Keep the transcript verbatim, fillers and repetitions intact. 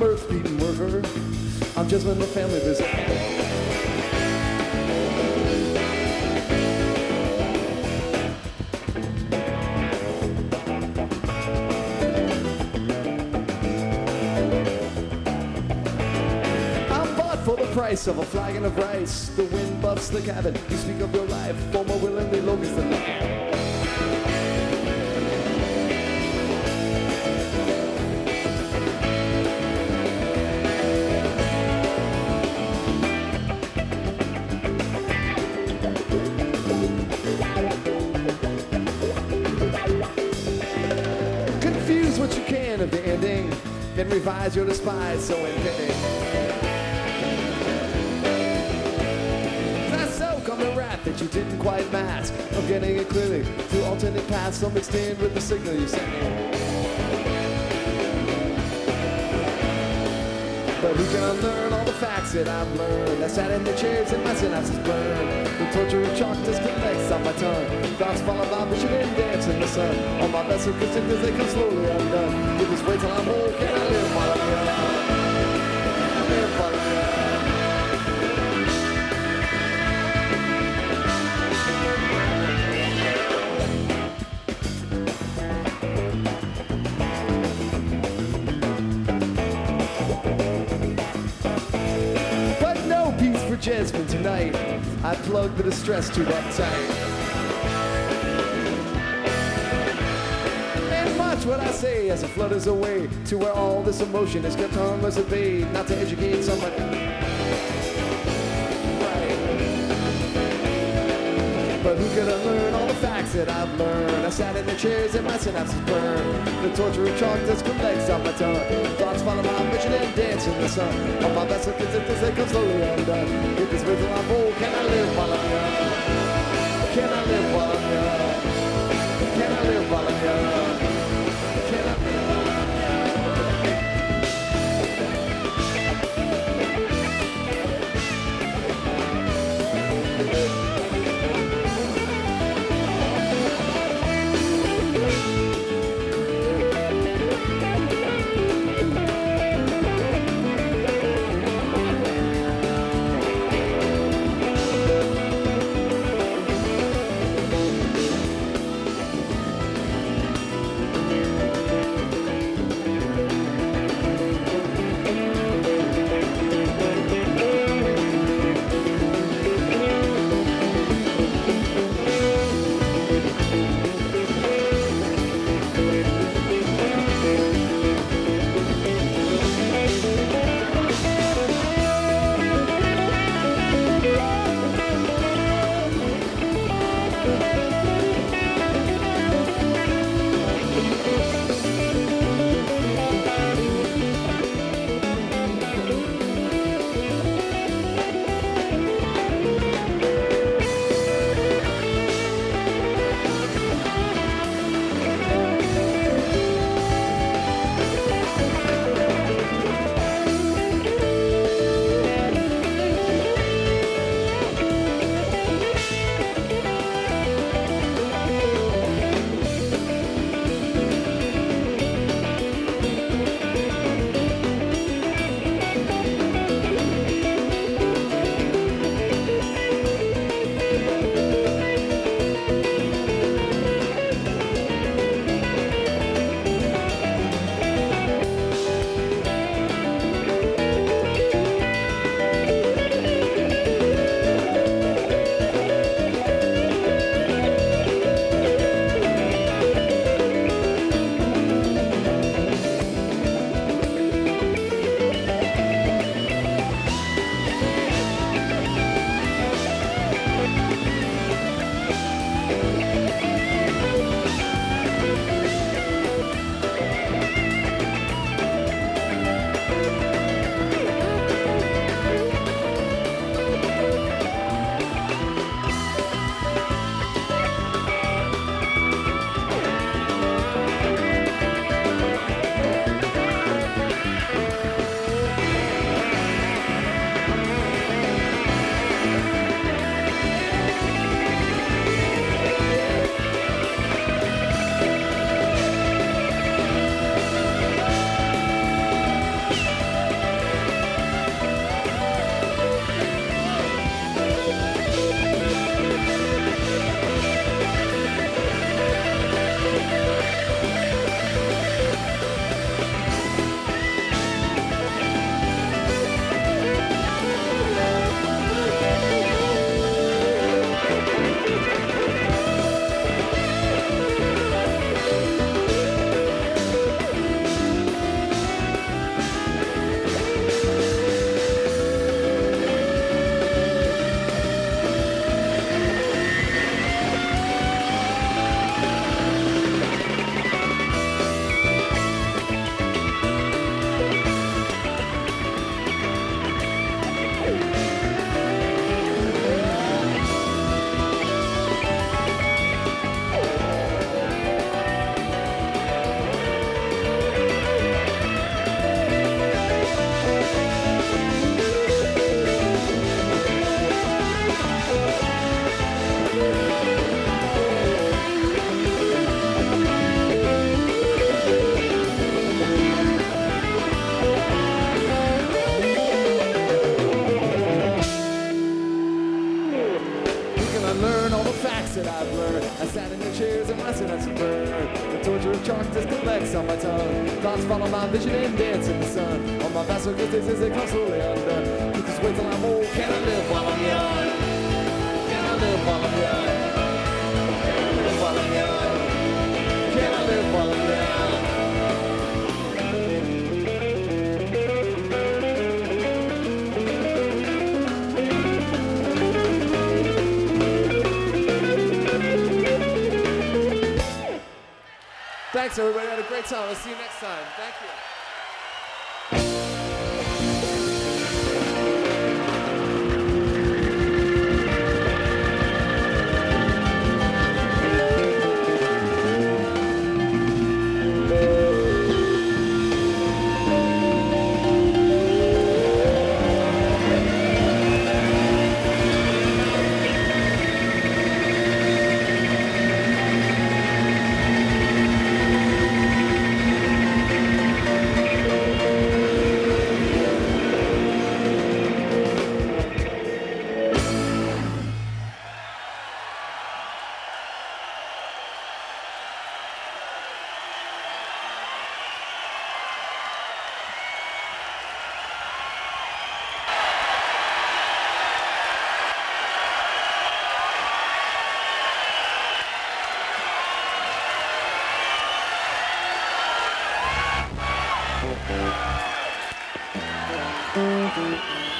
mirth beating worker. I'm just in the family visit. I'm bought for the price of a flagon of rice. The wind buffs the cabin. You speak of your life for more willingly locusts than life. What you can of the ending, then revise your despise so impending. That's so come the wrath that you didn't quite mask. I'm getting it clearly through alternate paths, so mixed in with the signal you sent me. But who can unlearn all the facts that I've learned? I sat in the chairs and my synapses burned. The torture of chalk disconnects on my tongue. Thoughts follow my vision and dance in the sun. All my vessel constrictors, they come slowly undone. You just wait till I'm old, can I live while I'm young? Live while I'm young. Jasmine tonight, I plug the distress tube up tight. And watch what I say as it flutters away to where all this emotion is kept harmless at bay, not to educate somebody. Right. But who could unlearn all the facts that I've learned? I sat in the chairs and my synapses burned. The torture of chalk just collects on my tongue. Thoughts follow my mission and dance in the sun. All my vessel constrictors, they come slowly undone. If this wait till I'm old, can I live while I'm young? Can I live while I'm young? Can I live while I'm young? Can I live while I'm young? legs on my tongue. Thoughts follow my vision and dance in the sun. On my vessel, cause this is a come slowly under. You just wait till I'm old. Can I live while I'm young? Can I live while I'm young? Can I live while I'm young? Can I live while I'm young? Thanks, everybody. I had a great time. I'll see you next time. Thank you. Thank you.